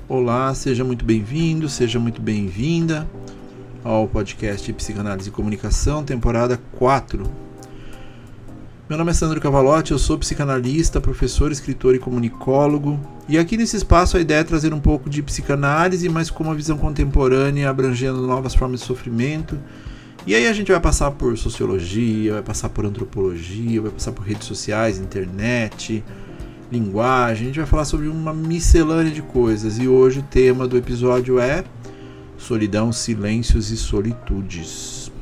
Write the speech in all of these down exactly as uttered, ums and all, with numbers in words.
Olá, seja muito bem-vindo, seja muito bem-vinda ao podcast Psicanálise e Comunicação, temporada quatro. Meu nome é Sandro Cavalotti, eu sou psicanalista, professor, escritor e comunicólogo. E aqui nesse espaço a ideia é trazer um pouco de psicanálise, mas com uma visão contemporânea, abrangendo novas formas de sofrimento. E aí a gente vai passar por sociologia, vai passar por antropologia, vai passar por redes sociais, internet, linguagem. A gente vai falar sobre uma miscelânea de coisas. E hoje o tema do episódio é solidão, silêncios e solitudes.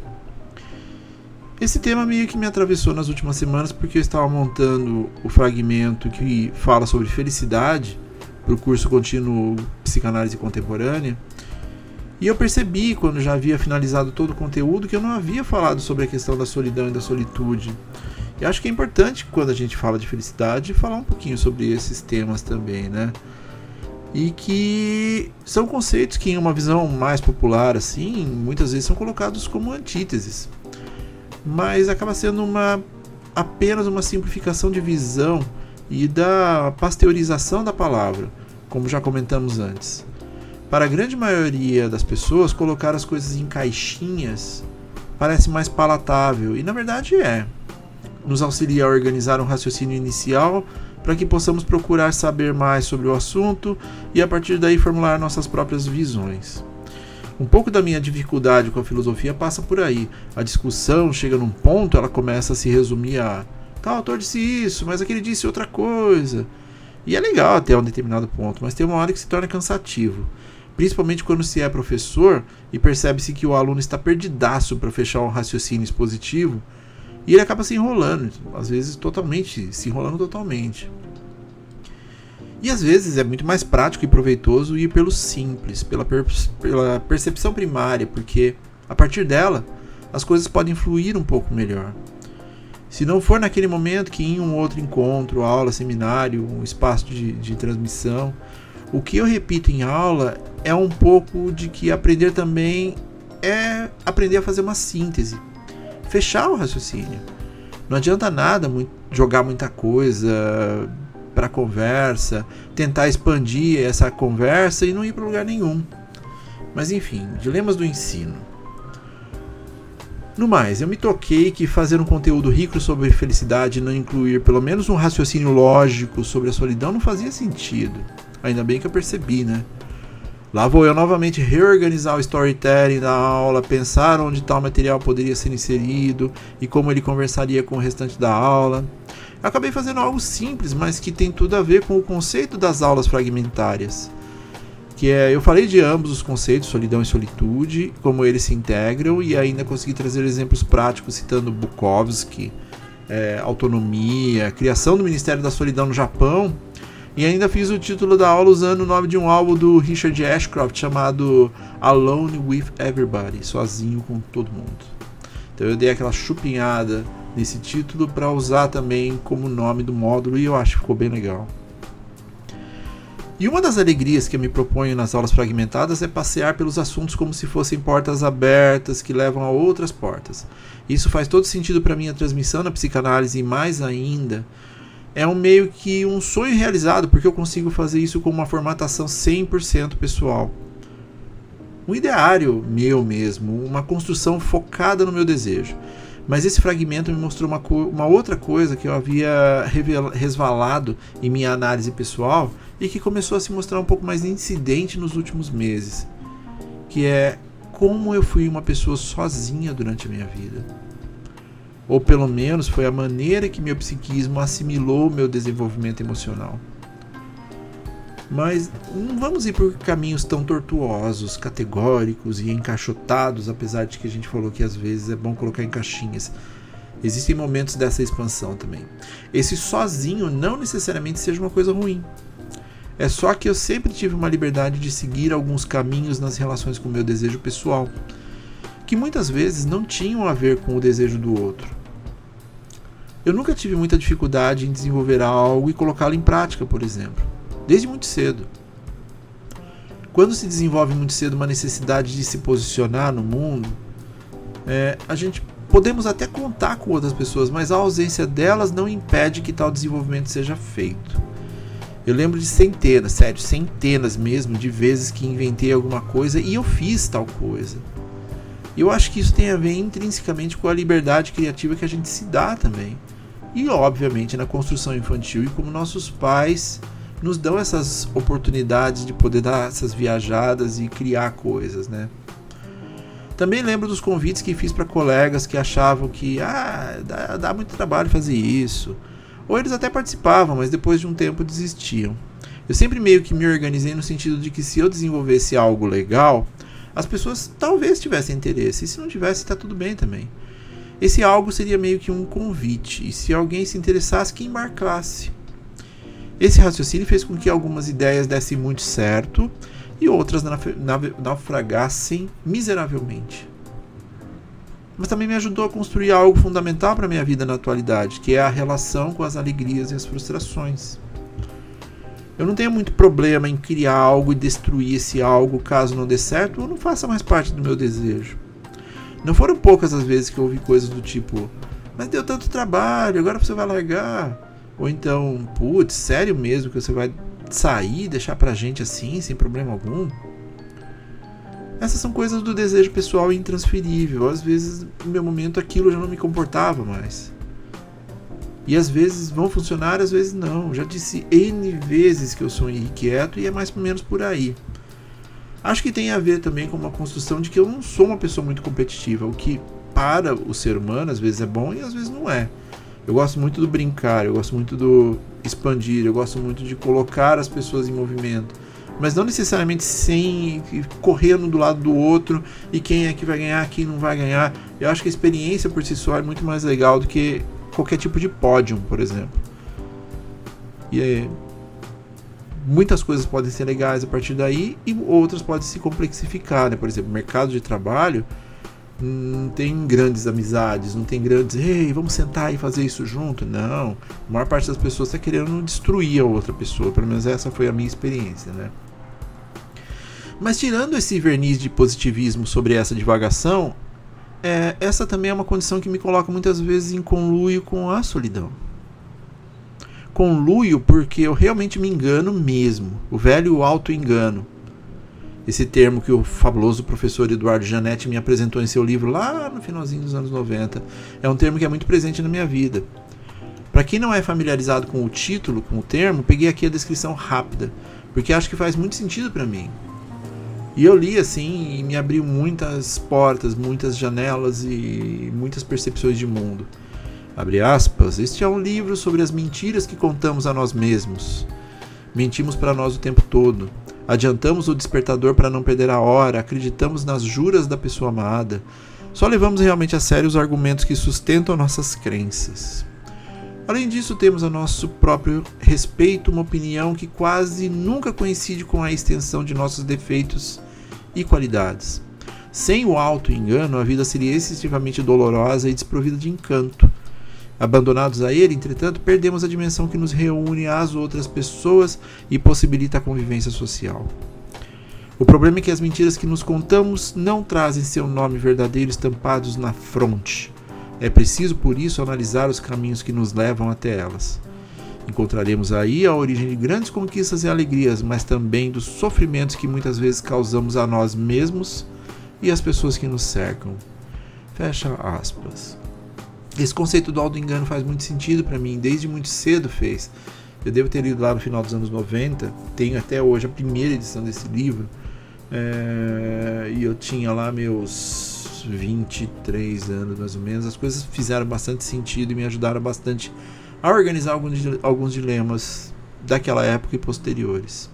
Esse tema meio que me atravessou nas últimas semanas porque eu estava montando o fragmento que fala sobre felicidade para o curso contínuo Psicanálise Contemporânea. E eu percebi, quando já havia finalizado todo o conteúdo, que eu não havia falado sobre a questão da solidão e da solitude. E acho que é importante, quando a gente fala de felicidade, falar um pouquinho sobre esses temas também, né? E que são conceitos que, em uma visão mais popular, assim, muitas vezes são colocados como antíteses. Mas acaba sendo uma, apenas uma simplificação de visão e da pasteurização da palavra, como já comentamos antes. Para a grande maioria das pessoas, colocar as coisas em caixinhas parece mais palatável, e na verdade é. Nos auxilia a organizar um raciocínio inicial para que possamos procurar saber mais sobre o assunto e a partir daí formular nossas próprias visões. Um pouco da minha dificuldade com a filosofia passa por aí. A discussão chega num ponto, ela começa a se resumir a tal autor disse isso, mas aquele disse outra coisa. E é legal até um determinado ponto, mas tem uma hora que se torna cansativo. Principalmente quando se é professor e percebe-se que o aluno está perdidaço para fechar um raciocínio expositivo e ele acaba se enrolando, às vezes totalmente, se enrolando totalmente. E às vezes é muito mais prático e proveitoso ir pelo simples, pela, per- pela percepção primária, porque a partir dela as coisas podem fluir um pouco melhor. Se não for naquele momento que em um outro encontro, aula, seminário, um espaço de, de transmissão, o que eu repito em aula é um pouco de que aprender também é aprender a fazer uma síntese, fechar o raciocínio. Não adianta nada muito, jogar muita coisa para a conversa, tentar expandir essa conversa e não ir para lugar nenhum. Mas enfim, dilemas do ensino. No mais, eu me toquei que fazer um conteúdo rico sobre felicidade e não incluir pelo menos um raciocínio lógico sobre a solidão não fazia sentido. Ainda bem que eu percebi, né? Lá vou eu novamente reorganizar o storytelling da aula, pensar onde tal material poderia ser inserido e como ele conversaria com o restante da aula. Eu acabei fazendo algo simples, mas que tem tudo a ver com o conceito das aulas fragmentárias. Que é, eu falei de ambos os conceitos, solidão e solitude, como eles se integram, e ainda consegui trazer exemplos práticos citando Bukowski, é, autonomia, criação do Ministério da Solidão no Japão. E ainda fiz o título da aula usando o nome de um álbum do Richard Ashcroft chamado Alone with Everybody, sozinho com todo mundo. Então eu dei aquela chupinhada nesse título para usar também como nome do módulo e eu acho que ficou bem legal. E uma das alegrias que eu me proponho nas aulas fragmentadas é passear pelos assuntos como se fossem portas abertas que levam a outras portas. Isso faz todo sentido para minha transmissão na psicanálise e mais ainda é um meio que um sonho realizado, porque eu consigo fazer isso com uma formatação cem por cento pessoal. Um ideário meu mesmo, uma construção focada no meu desejo. Mas esse fragmento me mostrou uma, co- uma outra coisa que eu havia revel- resvalado em minha análise pessoal e que começou a se mostrar um pouco mais incidente nos últimos meses, que é como eu fui uma pessoa sozinha durante a minha vida. Ou pelo menos foi a maneira que meu psiquismo assimilou meu desenvolvimento emocional. Mas não vamos ir por caminhos tão tortuosos, categóricos e encaixotados, apesar de que a gente falou que às vezes é bom colocar em caixinhas. Existem momentos dessa expansão também. Esse sozinho não necessariamente seja uma coisa ruim. É só que eu sempre tive uma liberdade de seguir alguns caminhos nas relações com o meu desejo pessoal, que muitas vezes não tinham a ver com o desejo do outro. Eu nunca tive muita dificuldade em desenvolver algo e colocá-lo em prática, por exemplo, desde muito cedo. Quando se desenvolve muito cedo uma necessidade de se posicionar no mundo, é, a gente podemos até contar com outras pessoas, mas a ausência delas não impede que tal desenvolvimento seja feito. Eu lembro de centenas, sério, centenas mesmo de vezes que inventei alguma coisa e eu fiz tal coisa. Eu acho que isso tem a ver intrinsecamente com a liberdade criativa que a gente se dá também. E obviamente na construção infantil e como nossos pais nos dão essas oportunidades de poder dar essas viajadas e criar coisas, né? Também lembro dos convites que fiz para colegas que achavam que ah, dá, dá muito trabalho fazer isso. Ou eles até participavam, mas depois de um tempo desistiam. Eu sempre meio que me organizei no sentido de que se eu desenvolvesse algo legal, as pessoas talvez tivessem interesse. E se não tivesse, está tudo bem também. Esse algo seria meio que um convite. E se alguém se interessasse, que embarcasse. Esse raciocínio fez com que algumas ideias dessem muito certo e outras naufragassem miseravelmente. Mas também me ajudou a construir algo fundamental para a minha vida na atualidade, que é a relação com as alegrias e as frustrações. Eu não tenho muito problema em criar algo e destruir esse algo caso não dê certo ou não faça mais parte do meu desejo. Não foram poucas as vezes que eu ouvi coisas do tipo, mas deu tanto trabalho, agora você vai largar. Ou então, putz, sério mesmo que você vai sair e deixar pra gente assim, sem problema algum? Essas são coisas do desejo pessoal intransferível. Às vezes, no meu momento, aquilo já não me comportava mais. E às vezes vão funcionar, às vezes não. Já disse N vezes que eu sou irrequieto e é mais ou menos por aí. Acho que tem a ver também com uma construção de que eu não sou uma pessoa muito competitiva, o que para o ser humano às vezes é bom e às vezes não é. Eu gosto muito do brincar, eu gosto muito do expandir, eu gosto muito de colocar as pessoas em movimento. Mas não necessariamente sem correndo do lado do outro e quem é que vai ganhar, quem não vai ganhar. Eu acho que a experiência por si só é muito mais legal do que qualquer tipo de pódio, por exemplo. E é, muitas coisas podem ser legais a partir daí e outras podem se complexificar, né? Por exemplo, mercado de trabalho não tem grandes amizades, não tem grandes, ei, vamos sentar e fazer isso junto. Não, a maior parte das pessoas está querendo destruir a outra pessoa, pelo menos essa foi a minha experiência, né? Mas tirando esse verniz de positivismo sobre essa divagação, é, essa também é uma condição que me coloca muitas vezes em conluio com a solidão. Conluio porque eu realmente me engano mesmo, o velho auto-engano. Esse termo que o fabuloso professor Eduardo Janetti me apresentou em seu livro lá no finalzinho dos anos noventa, é um termo que é muito presente na minha vida. Para quem não é familiarizado com o título, com o termo, peguei aqui a descrição rápida, porque acho que faz muito sentido para mim. E eu li assim e me abriu muitas portas, muitas janelas e muitas percepções de mundo. Abre aspas, este é um livro sobre as mentiras que contamos a nós mesmos. Mentimos para nós o tempo todo. Adiantamos o despertador para não perder a hora, acreditamos nas juras da pessoa amada. Só levamos realmente a sério os argumentos que sustentam nossas crenças. Além disso, temos a nosso próprio respeito, uma opinião que quase nunca coincide com a extensão de nossos defeitos e qualidades. Sem o auto-engano, a vida seria excessivamente dolorosa e desprovida de encanto. Abandonados a ele, entretanto, perdemos a dimensão que nos reúne às outras pessoas e possibilita a convivência social. O problema é que as mentiras que nos contamos não trazem seu nome verdadeiro estampados na fronte. É preciso, por isso, analisar os caminhos que nos levam até elas. Encontraremos aí a origem de grandes conquistas e alegrias, mas também dos sofrimentos que muitas vezes causamos a nós mesmos e às pessoas que nos cercam. Fecha aspas. Esse conceito do auto-engano faz muito sentido para mim, desde muito cedo fez. Eu devo ter lido lá no final dos anos noventa, tenho até hoje a primeira edição desse livro, é, e eu tinha lá meus vinte e três anos mais ou menos. As coisas fizeram bastante sentido e me ajudaram bastante a organizar alguns, alguns dilemas daquela época e posteriores.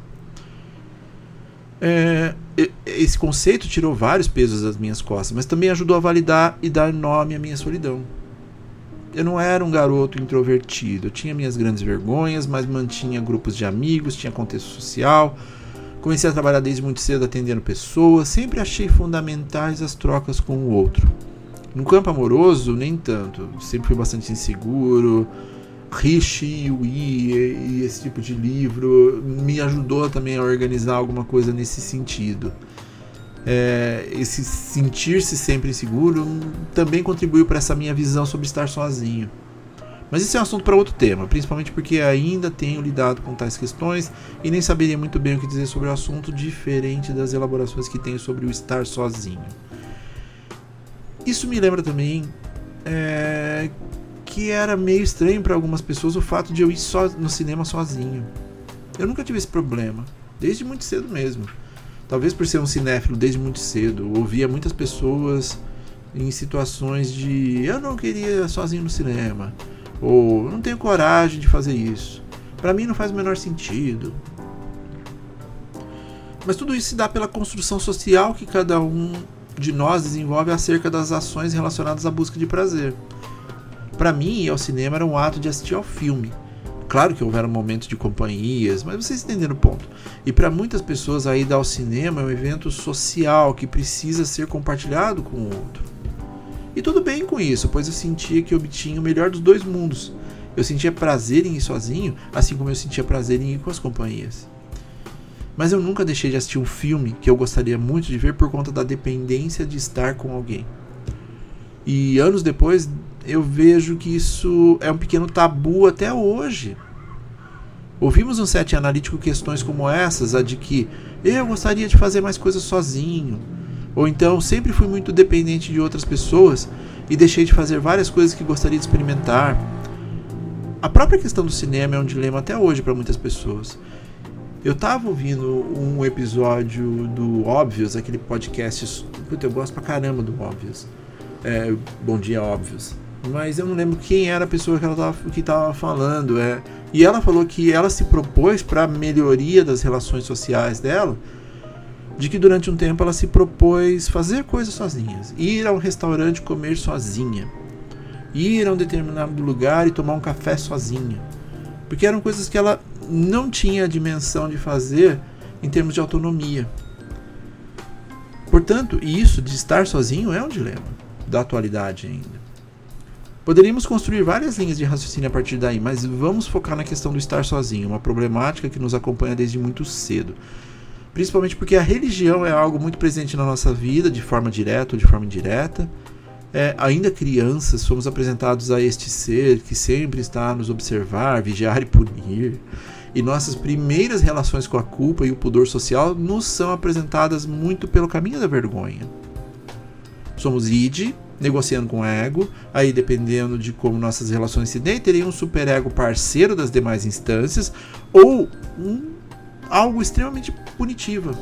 É, esse conceito tirou vários pesos das minhas costas, mas também ajudou a validar e dar nome à minha solidão. Eu não era um garoto introvertido, eu tinha minhas grandes vergonhas, mas mantinha grupos de amigos, tinha contexto social. Comecei a trabalhar desde muito cedo atendendo pessoas, sempre achei fundamentais as trocas com o outro. No campo amoroso, nem tanto, sempre fui bastante inseguro. Rishi, Ui e esse tipo de livro me ajudou também a organizar alguma coisa nesse sentido. É, esse sentir-se sempre inseguro também contribuiu para essa minha visão sobre estar sozinho. Mas isso é um assunto para outro tema, principalmente porque ainda tenho lidado com tais questões e nem saberia muito bem o que dizer sobre o assunto, diferente das elaborações que tenho sobre o estar sozinho. Isso me lembra também é, que era meio estranho para algumas pessoas o fato de eu ir só no cinema sozinho. Eu nunca tive esse problema, desde muito cedo mesmo. Talvez por ser um cinéfilo desde muito cedo, ouvia muitas pessoas em situações de eu não queria sozinho no cinema, ou eu não tenho coragem de fazer isso, para mim não faz o menor sentido. Mas tudo isso se dá pela construção social que cada um de nós desenvolve acerca das ações relacionadas à busca de prazer. Para mim, ir ao cinema era um ato de assistir ao filme. Claro que houveram momentos de companhias, mas vocês entenderam o ponto. E para muitas pessoas, a ida ao cinema é um evento social que precisa ser compartilhado com o outro. E tudo bem com isso, pois eu sentia que obtinha o melhor dos dois mundos. Eu sentia prazer em ir sozinho, assim como eu sentia prazer em ir com as companhias. Mas eu nunca deixei de assistir um filme que eu gostaria muito de ver por conta da dependência de estar com alguém. E anos depois, eu vejo que isso é um pequeno tabu até hoje. Ouvimos um set analítico questões como essas, a de que eu gostaria de fazer mais coisas sozinho, ou então sempre fui muito dependente de outras pessoas e deixei de fazer várias coisas que gostaria de experimentar. A própria questão do cinema é um dilema até hoje para muitas pessoas. Eu estava ouvindo um episódio do Óbvios, aquele podcast, puta, eu gosto pra caramba do Óbvios, é, Bom Dia Óbvios, mas eu não lembro quem era a pessoa que ela tava, que estava falando, é, e ela falou que ela se propôs para a melhoria das relações sociais dela, de que durante um tempo ela se propôs fazer coisas sozinhas, ir a um restaurante comer sozinha, ir a um determinado lugar e tomar um café sozinha, porque eram coisas que ela não tinha a dimensão de fazer em termos de autonomia. Portanto, isso de estar sozinho é um dilema da atualidade ainda. Poderíamos construir várias linhas de raciocínio a partir daí, mas vamos focar na questão do estar sozinho, uma problemática que nos acompanha desde muito cedo. Principalmente porque a religião é algo muito presente na nossa vida, de forma direta ou de forma indireta. É, ainda crianças, somos apresentados a este ser que sempre está a nos observar, vigiar e punir. E nossas primeiras relações com a culpa e o pudor social nos são apresentadas muito pelo caminho da vergonha. Somos id, negociando com o ego, aí dependendo de como nossas relações se deem, teria um superego parceiro das demais instâncias, ou um, algo extremamente punitivo.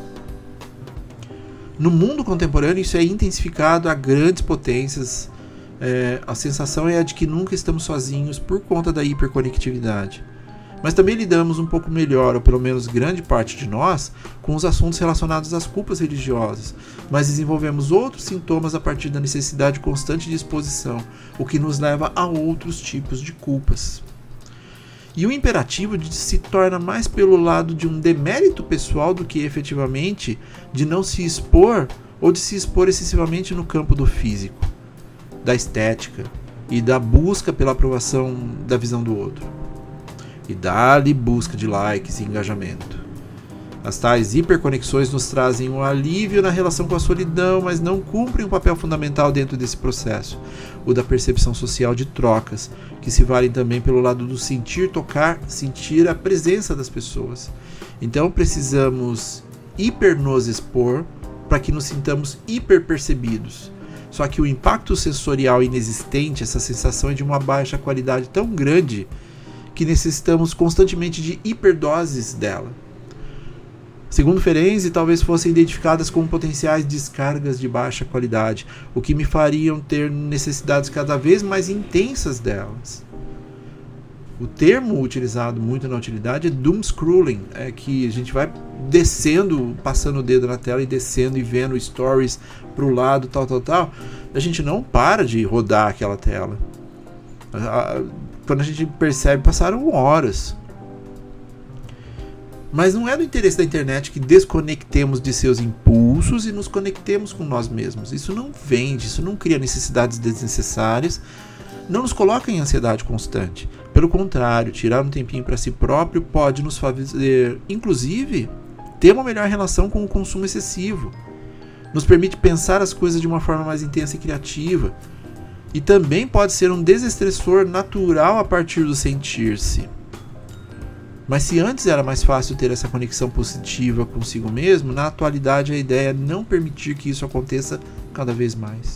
No mundo contemporâneo isso é intensificado a grandes potências. É, a sensação é a de que nunca estamos sozinhos por conta da hiperconectividade. Mas também lidamos um pouco melhor, ou pelo menos grande parte de nós, com os assuntos relacionados às culpas religiosas, mas desenvolvemos outros sintomas a partir da necessidade constante de exposição, o que nos leva a outros tipos de culpas. E o imperativo se torna mais pelo lado de um demérito pessoal do que efetivamente de não se expor ou de se expor excessivamente no campo do físico, da estética e da busca pela aprovação da visão do outro. E dá-lhe busca de likes e engajamento. As tais hiperconexões nos trazem um alívio na relação com a solidão, mas não cumprem um papel fundamental dentro desse processo, o da percepção social de trocas, que se valem também pelo lado do sentir, tocar, sentir a presença das pessoas. Então precisamos hiper nos expor para que nos sintamos hiper percebidos. Só que o impacto sensorial inexistente, essa sensação é de uma baixa qualidade tão grande que necessitamos constantemente de hiperdoses dela. Segundo Ferenczi, talvez fossem identificadas como potenciais descargas de baixa qualidade, o que me fariam ter necessidades cada vez mais intensas delas. O termo utilizado muito na utilidade é doomscrolling, é que a gente vai descendo, passando o dedo na tela e descendo e vendo stories para o lado, tal, tal, tal. A gente não para de rodar aquela tela. Quando a gente percebe, passaram horas. Mas não é do interesse da internet que desconectemos de seus impulsos e nos conectemos com nós mesmos. Isso não vende, isso não cria necessidades desnecessárias, não nos coloca em ansiedade constante. Pelo contrário, tirar um tempinho para si próprio pode nos fazer, inclusive, ter uma melhor relação com o consumo excessivo. Nos permite pensar as coisas de uma forma mais intensa e criativa. E também pode ser um desestressor natural a partir do sentir-se. Mas se antes era mais fácil ter essa conexão positiva consigo mesmo, na atualidade a ideia é não permitir que isso aconteça cada vez mais.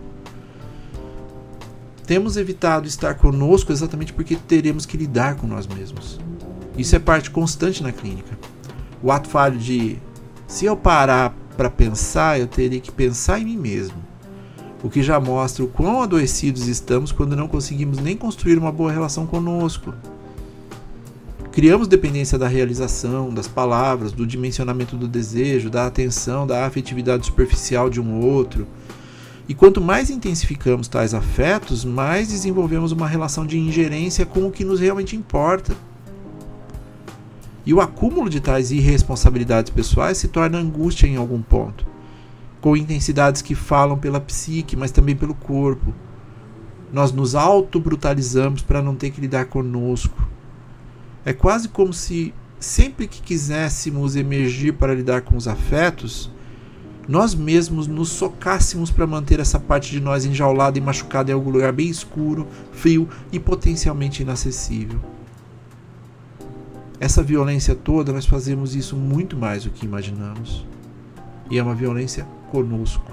Temos evitado estar conosco exatamente porque teremos que lidar com nós mesmos. Isso é parte constante na clínica. O ato falho de, se eu parar para pensar, eu teria que pensar em mim mesmo. O que já mostra o quão adoecidos estamos quando não conseguimos nem construir uma boa relação conosco. Criamos dependência da realização, das palavras, do dimensionamento do desejo, da atenção, da afetividade superficial de um outro. E quanto mais intensificamos tais afetos, mais desenvolvemos uma relação de ingerência com o que nos realmente importa. E o acúmulo de tais irresponsabilidades pessoais se torna angústia em algum ponto, com intensidades que falam pela psique, mas também pelo corpo. Nós nos auto-brutalizamos para não ter que lidar conosco. É quase como se, sempre que quiséssemos emergir para lidar com os afetos, nós mesmos nos socássemos para manter essa parte de nós enjaulada e machucada em algum lugar bem escuro, frio e potencialmente inacessível. Essa violência toda, nós fazemos isso muito mais do que imaginamos. E é uma violência conosco.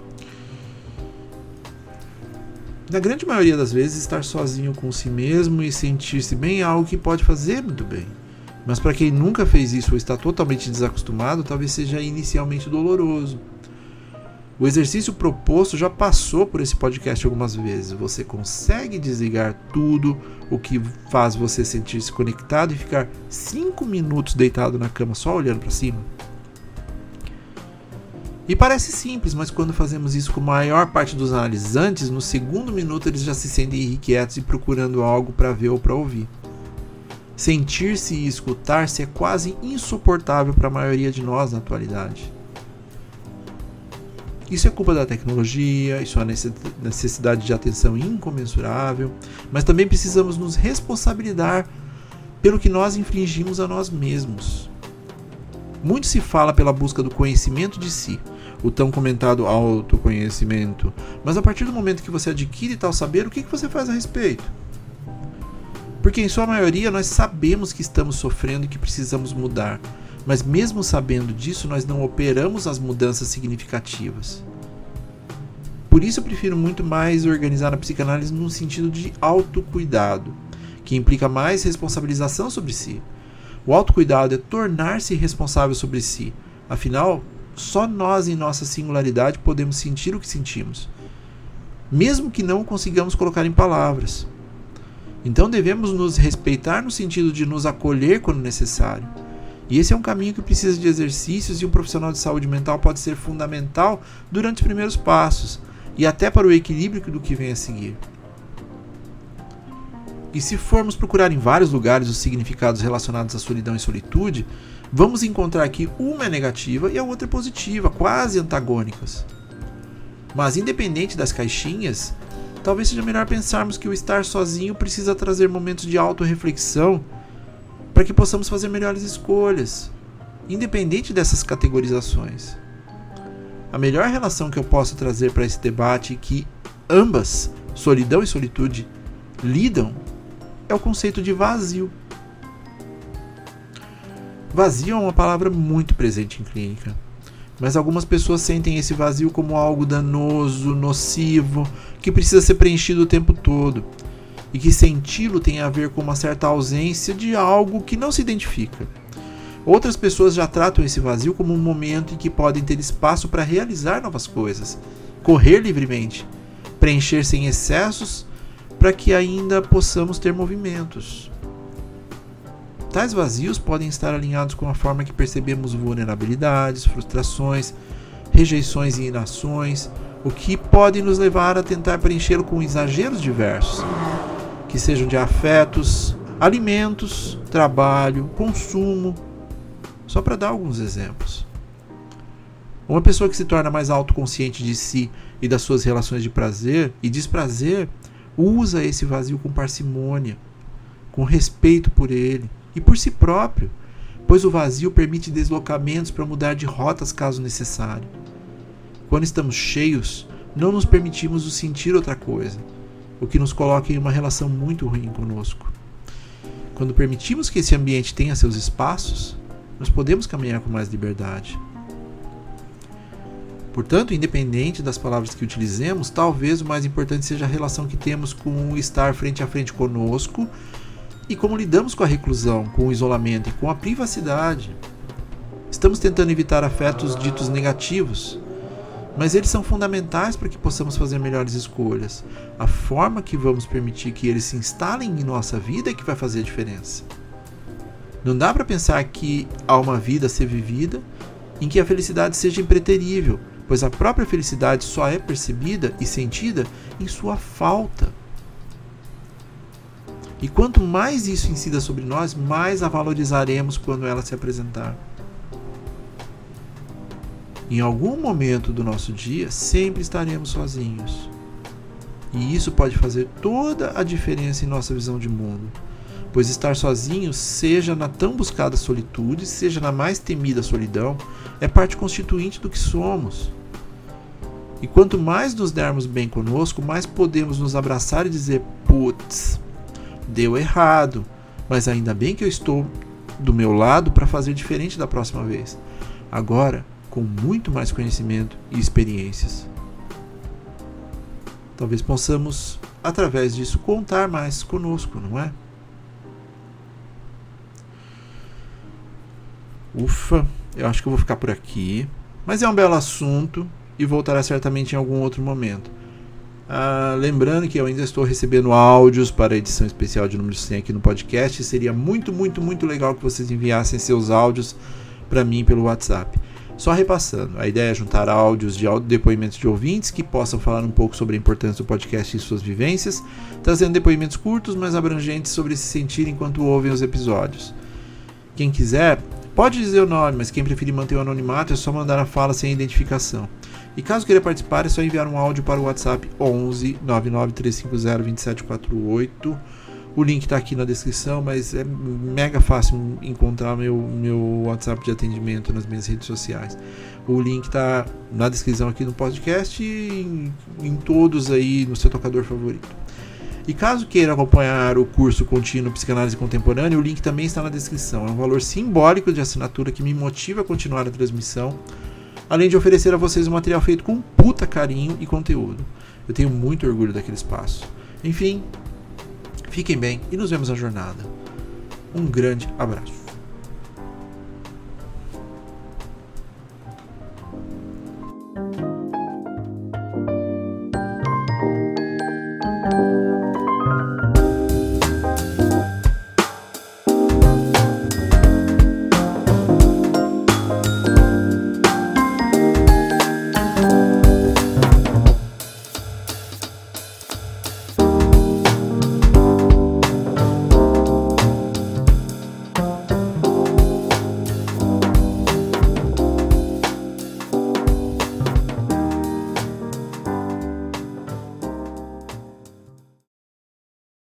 Na grande maioria das vezes, estar sozinho com si mesmo e sentir-se bem é algo que pode fazer muito bem. Mas para quem nunca fez isso ou está totalmente desacostumado, talvez seja inicialmente doloroso. O exercício proposto já passou por esse podcast algumas vezes. Você consegue desligar tudo o que faz você sentir-se conectado e ficar cinco minutos deitado na cama só olhando para cima? E parece simples, mas quando fazemos isso com a maior parte dos analisantes, no segundo minuto eles já se sentem irrequietos e procurando algo para ver ou para ouvir. Sentir-se e escutar-se é quase insuportável para a maioria de nós na atualidade. Isso é culpa da tecnologia, isso é uma necessidade de atenção incomensurável, mas também precisamos nos responsabilizar pelo que nós infligimos a nós mesmos. Muito se fala pela busca do conhecimento de si, o tão comentado autoconhecimento, mas a partir do momento que você adquire tal saber, o que você faz a respeito? Porque em sua maioria nós sabemos que estamos sofrendo e que precisamos mudar, mas mesmo sabendo disso nós não operamos as mudanças significativas. Por isso eu prefiro muito mais organizar a psicanálise num sentido de autocuidado, que implica mais responsabilização sobre si. O autocuidado é tornar-se responsável sobre si. Afinal, só nós em nossa singularidade podemos sentir o que sentimos, mesmo que não consigamos colocar em palavras. Então devemos nos respeitar no sentido de nos acolher quando necessário. E esse é um caminho que precisa de exercícios e um profissional de saúde mental pode ser fundamental durante os primeiros passos e até para o equilíbrio do que vem a seguir. E se formos procurar em vários lugares os significados relacionados à solidão e solitude, vamos encontrar que uma é negativa e a outra é positiva, quase antagônicas. Mas independente das caixinhas, talvez seja melhor pensarmos que o estar sozinho precisa trazer momentos de autorreflexão para que possamos fazer melhores escolhas, independente dessas categorizações. A melhor relação que eu posso trazer para esse debate que ambas, solidão e solitude, lidam é o conceito de vazio. Vazio é uma palavra muito presente em clínica, mas algumas pessoas sentem esse vazio como algo danoso, nocivo, que precisa ser preenchido o tempo todo, e que senti-lo tem a ver com uma certa ausência de algo que não se identifica. Outras pessoas já tratam esse vazio como um momento em que podem ter espaço para realizar novas coisas, correr livremente, preencher sem excessos, para que ainda possamos ter movimentos. Tais vazios podem estar alinhados com a forma que percebemos vulnerabilidades, frustrações, rejeições e inações, o que pode nos levar a tentar preenchê-lo com exageros diversos, que sejam de afetos, alimentos, trabalho, consumo, só para dar alguns exemplos. Uma pessoa que se torna mais autoconsciente de si e das suas relações de prazer e desprazer usa esse vazio com parcimônia, com respeito por ele e por si próprio, pois o vazio permite deslocamentos para mudar de rotas caso necessário. Quando estamos cheios, não nos permitimos o sentir outra coisa, o que nos coloca em uma relação muito ruim conosco. Quando permitimos que esse ambiente tenha seus espaços, nós podemos caminhar com mais liberdade. Portanto, independente das palavras que utilizemos, talvez o mais importante seja a relação que temos com o estar frente a frente conosco e como lidamos com a reclusão, com o isolamento e com a privacidade. Estamos tentando evitar afetos ditos negativos, mas eles são fundamentais para que possamos fazer melhores escolhas. A forma que vamos permitir que eles se instalem em nossa vida é que vai fazer a diferença. Não dá para pensar que há uma vida a ser vivida em que a felicidade seja impreterível, pois a própria felicidade só é percebida e sentida em sua falta. E quanto mais isso incida sobre nós, mais a valorizaremos quando ela se apresentar. Em algum momento do nosso dia, sempre estaremos sozinhos. E isso pode fazer toda a diferença em nossa visão de mundo, pois estar sozinho, seja na tão buscada solitude, seja na mais temida solidão, é parte constituinte do que somos. E quanto mais nos dermos bem conosco, mais podemos nos abraçar e dizer: putz, deu errado, mas ainda bem que eu estou do meu lado para fazer diferente da próxima vez. Agora, com muito mais conhecimento e experiências. Talvez possamos, através disso, contar mais conosco, não é? Ufa, eu acho que eu vou ficar por aqui, mas é um belo assunto e voltará certamente em algum outro momento. Ah, lembrando que eu ainda estou recebendo áudios para a edição especial de número cem aqui no podcast. Seria muito, muito, muito legal que vocês enviassem seus áudios para mim pelo WhatsApp. Só repassando, a ideia é juntar áudios de depoimentos de ouvintes que possam falar um pouco sobre a importância do podcast e suas vivências, trazendo depoimentos curtos, mas abrangentes sobre se sentir enquanto ouvem os episódios. Quem quiser, pode dizer o nome, mas quem preferir manter o anonimato é só mandar a fala sem identificação. E caso queira participar, é só enviar um áudio para o WhatsApp onze nove nove três cinco zero dois sete quatro oito. O link está aqui na descrição, mas é mega fácil encontrar meu, meu WhatsApp de atendimento nas minhas redes sociais. O link está na descrição aqui no podcast e em, em todos aí no seu tocador favorito. E caso queira acompanhar o curso contínuo Psicanálise Contemporânea, o link também está na descrição. É um valor simbólico de assinatura que me motiva a continuar a transmissão, além de oferecer a vocês um material feito com puta carinho e conteúdo. Eu tenho muito orgulho daquele espaço. Enfim, fiquem bem e nos vemos na jornada. Um grande abraço.